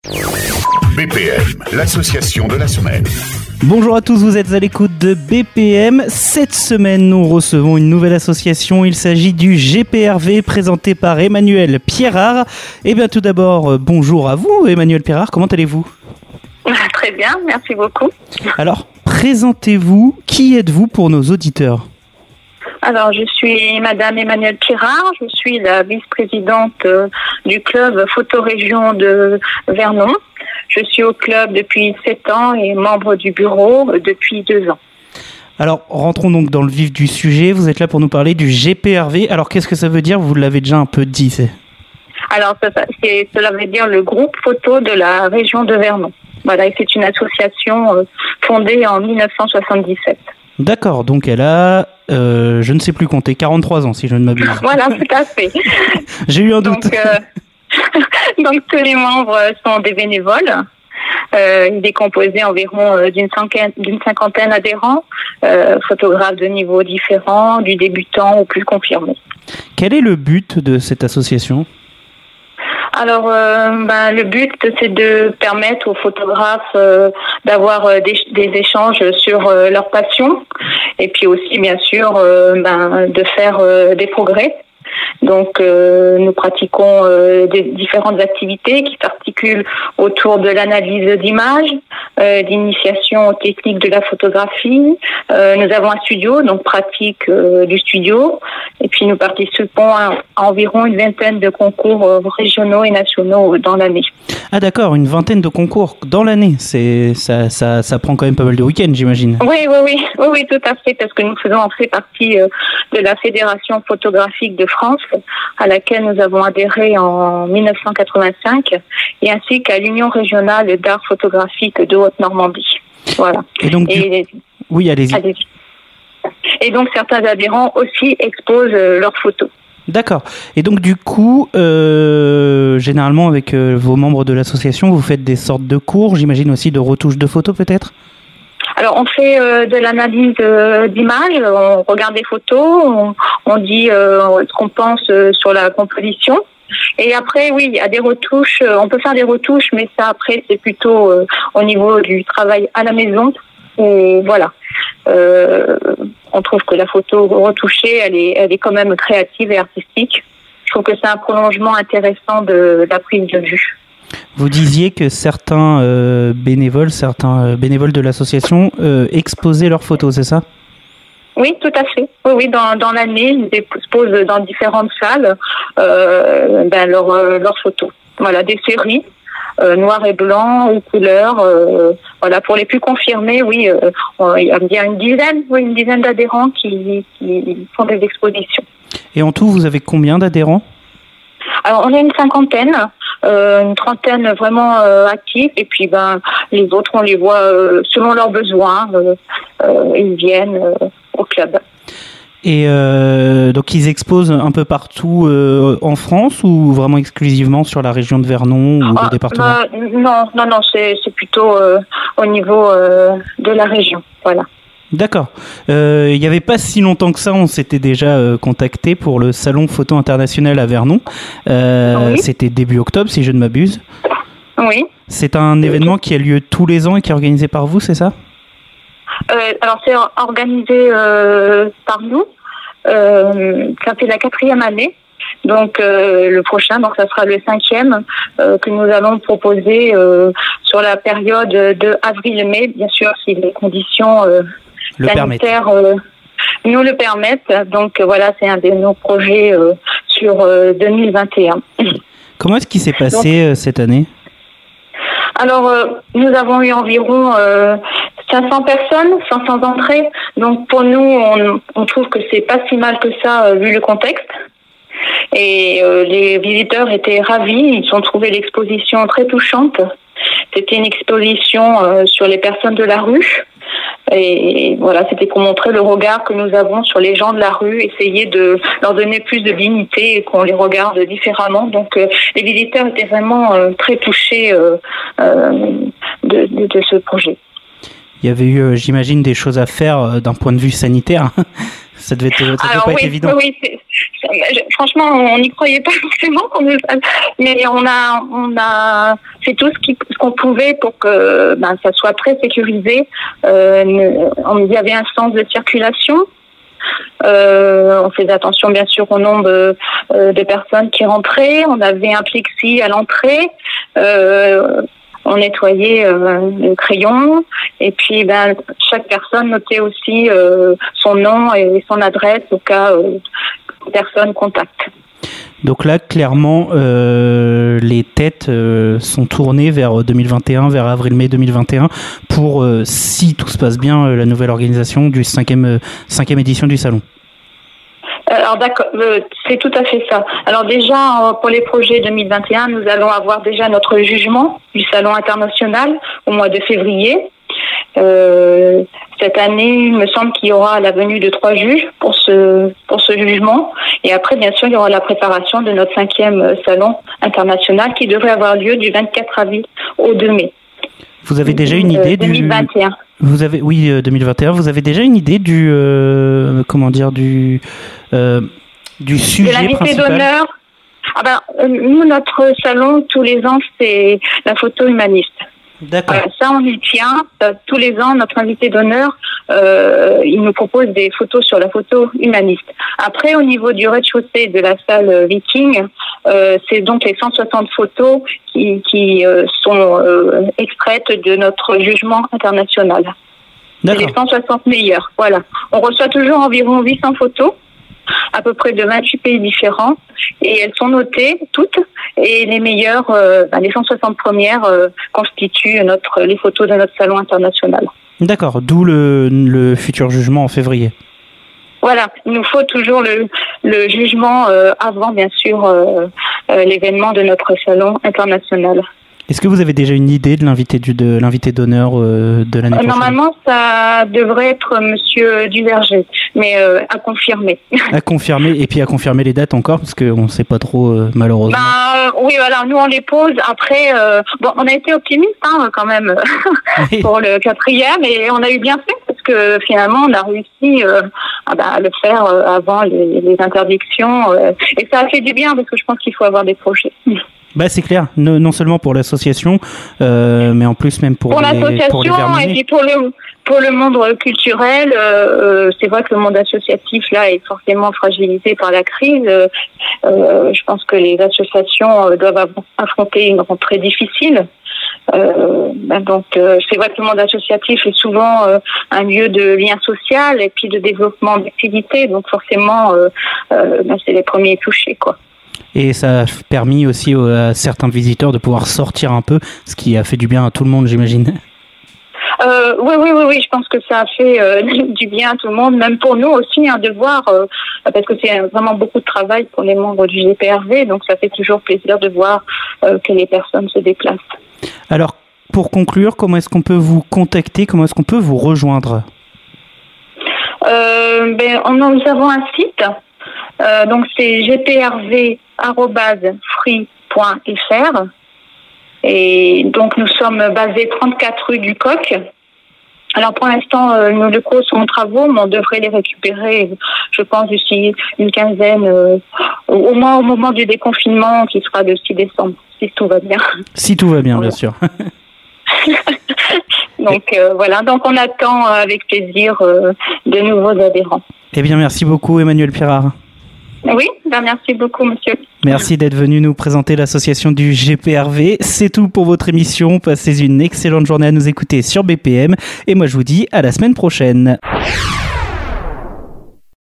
BPM, l'association de la semaine. Bonjour à tous, vous êtes à l'écoute de BPM. Cette semaine, nous recevons une nouvelle association. Il s'agit du GPRV, présenté par Emmanuel Pierrard. Eh bien, tout d'abord, bonjour à vous, Emmanuel Pierrard. Comment allez-vous ? Très bien, merci beaucoup. Alors, présentez-vous. Qui êtes-vous pour nos auditeurs ? Alors, je suis Madame Emmanuel Pierrard. Je suis la vice-présidente du club Photorégion de Vernon. Je suis au club depuis 7 ans et membre du bureau depuis 2 ans. Alors, rentrons donc dans le vif du sujet. Vous êtes là pour nous parler du GPRV. Alors, qu'est-ce que ça veut dire ? Vous l'avez déjà un peu dit. Alors, cela veut dire le groupe photo de la région de Vernon. Voilà, et c'est une association fondée en 1977. D'accord, donc elle a, je ne sais plus compter, 43 ans si je ne m'abuse. Voilà, tout à fait. J'ai eu un doute. Donc tous les membres sont des bénévoles. Il est composé environ d'une cinquantaine d'adhérents, photographes de niveaux différents, du débutant au plus confirmé. Quel est le but de cette association ? Alors, le but, c'est de permettre aux photographes d'avoir des échanges sur leur passion et puis aussi, bien sûr, de faire des progrès. Donc, nous pratiquons des différentes activités qui s'articulent autour de l'analyse d'images, d'initiation aux techniques de la photographie. Nous avons un studio, donc pratique du studio. Et puis, nous participons à environ une vingtaine de concours régionaux et nationaux dans l'année. Ah d'accord, une vingtaine de concours dans l'année. Ça prend quand même pas mal de week-ends, j'imagine. Oui, tout à fait, parce que nous faisons en fait partie de la Fédération photographique de France, à laquelle nous avons adhéré en 1985, et ainsi qu'à l'Union régionale d'art photographique de Haute-Normandie. Voilà. Et donc, oui, allez-y. Et donc, certains adhérents aussi exposent leurs photos. D'accord. Et donc, du coup, généralement, avec vos membres de l'association, vous faites des sortes de cours, j'imagine aussi de retouches de photos, peut-être ? Alors, on fait de l'analyse d'images, on regarde des photos, on dit ce qu'on pense sur la composition. Et après, oui, il y a des retouches, on peut faire des retouches, mais ça, après, c'est plutôt au niveau du travail à la maison. Et voilà. On trouve que la photo retouchée, elle est quand même créative et artistique. Je trouve que c'est un prolongement intéressant de la prise de vue. Vous disiez que certains bénévoles de l'association exposaient leurs photos, c'est ça ? Oui, tout à fait. Oui, dans l'année, ils exposent dans différentes salles leurs photos. Voilà, des séries. Noir et blanc ou couleur. Voilà, pour les plus confirmés, oui, il y a bien une dizaine d'adhérents qui font des expositions. Et en tout, vous avez combien d'adhérents ? Alors, on a une cinquantaine, une trentaine vraiment actifs, et puis les autres, on les voit selon leurs besoins. Ils viennent au club. Et donc ils exposent un peu partout en France ou vraiment exclusivement sur la région de Vernon ou le département ? Non, c'est plutôt au niveau de la région, voilà. D'accord. Il n'y avait pas si longtemps que ça, on s'était déjà contacté pour le Salon Photo International à Vernon. Oui. C'était début octobre, si je ne m'abuse. Oui. C'est un événement qui a lieu tous les ans et qui est organisé par vous, c'est ça ? Alors c'est organisé par nous. Ça fait la 4e année. Donc le prochain, donc ça sera le 5e que nous allons proposer sur la période de avril-mai, bien sûr si les conditions sanitaires nous le permettent. Donc voilà, c'est un de nos projets sur 2021. Comment est-ce qu'il s'est passé cette année ? Alors, nous avons eu environ 500 personnes, 500 entrées. Donc, pour nous, on trouve que c'est pas si mal que ça, vu le contexte. Et les visiteurs étaient ravis. Ils ont trouvé l'exposition très touchante. C'était une exposition sur les personnes de la rue. Et voilà, c'était pour montrer le regard que nous avons sur les gens de la rue, essayer de leur donner plus de dignité et qu'on les regarde différemment. Donc, les visiteurs étaient vraiment très touchés de ce projet. Il y avait eu, j'imagine, des choses à faire d'un point de vue sanitaire. Ça devait pas être évident. Oui, franchement, on n'y croyait pas forcément mais on a fait tout ce qu'on pouvait pour que ça soit très sécurisé. Il y avait un sens de circulation. On faisait attention bien sûr au nombre de personnes qui rentraient. On avait un plexi à l'entrée. On nettoyait le crayon et puis chaque personne notait aussi son nom et son adresse au cas où personne contacte. Donc là, clairement, les têtes sont tournées vers 2021, vers avril-mai 2021, pour, si tout se passe bien, la nouvelle organisation du cinquième édition du salon. Alors d'accord, c'est tout à fait ça. Alors déjà, pour les projets 2021, nous allons avoir déjà notre jugement du salon international au mois de février. Cette année, il me semble qu'il y aura la venue de 3 juges pour ce jugement. Et après, bien sûr, il y aura la préparation de notre 5e salon international qui devrait avoir lieu du 24 avril au 2 mai. Vous avez déjà une idée 2021. 2021. Vous avez déjà une idée du sujet de l'invité principal d'honneur. Nous, notre salon, tous les ans, c'est la photo humaniste. D'accord. Ça, on y tient. Tous les ans, notre invité d'honneur, il nous propose des photos sur la photo humaniste. Après, au niveau du rez-de-chaussée de la salle Viking, c'est donc les 160 photos qui sont extraites de notre jugement international. D'accord. C'est les 160 meilleures. Voilà. On reçoit toujours environ 800 photos, à peu près de 28 pays différents, et elles sont notées toutes, et les meilleures, les 160 premières constituent les photos de notre salon international. D'accord, d'où le futur jugement en février. Voilà, il nous faut toujours le jugement avant, bien sûr, l'événement de notre salon international. Est-ce que vous avez déjà une idée de l'invité d'honneur de l'année prochaine ? Normalement, ça devrait être Monsieur Duverger, mais à confirmer. À confirmer, et puis à confirmer les dates encore, parce qu'on ne sait pas trop, malheureusement. Oui, voilà, nous on les pose. Après, on a été optimistes quand même pour le 4e, et on a eu bien fait, parce que finalement, on a réussi à le faire avant les interdictions. Et ça a fait du bien, parce que je pense qu'il faut avoir des projets. C'est clair, non seulement pour l'association, mais en plus même pour l'association les et puis pour le monde culturel. C'est vrai que le monde associatif là est forcément fragilisé par la crise. Je pense que les associations doivent affronter une rentrée difficile. Donc c'est vrai que le monde associatif est souvent un lieu de lien social et puis de développement d'activité. Donc forcément, c'est les premiers touchés, quoi. Et ça a permis aussi à certains visiteurs de pouvoir sortir un peu, ce qui a fait du bien à tout le monde, j'imagine. Oui, je pense que ça a fait du bien à tout le monde, même pour nous aussi, de voir, parce que c'est vraiment beaucoup de travail pour les membres du GPRV, donc ça fait toujours plaisir de voir que les personnes se déplacent. Alors, pour conclure, comment est-ce qu'on peut vous contacter, comment est-ce qu'on peut vous rejoindre ? Nous avons un site. Donc c'est gprv@free.fr et donc nous sommes basés 34 rue du Coq. Alors pour l'instant nos locaux sont en travaux, mais on devrait les récupérer, je pense, d'ici une quinzaine, au moins au moment du déconfinement qui sera le 6 décembre, si tout va bien. Si tout va bien, voilà. Bien sûr. Donc voilà, donc on attend avec plaisir de nouveaux adhérents. Eh bien merci beaucoup Emmanuelle Pirard. Oui, merci beaucoup, monsieur. Merci d'être venu nous présenter l'association du GPRV. C'est tout pour votre émission. Passez une excellente journée à nous écouter sur BPM. Et moi, je vous dis à la semaine prochaine.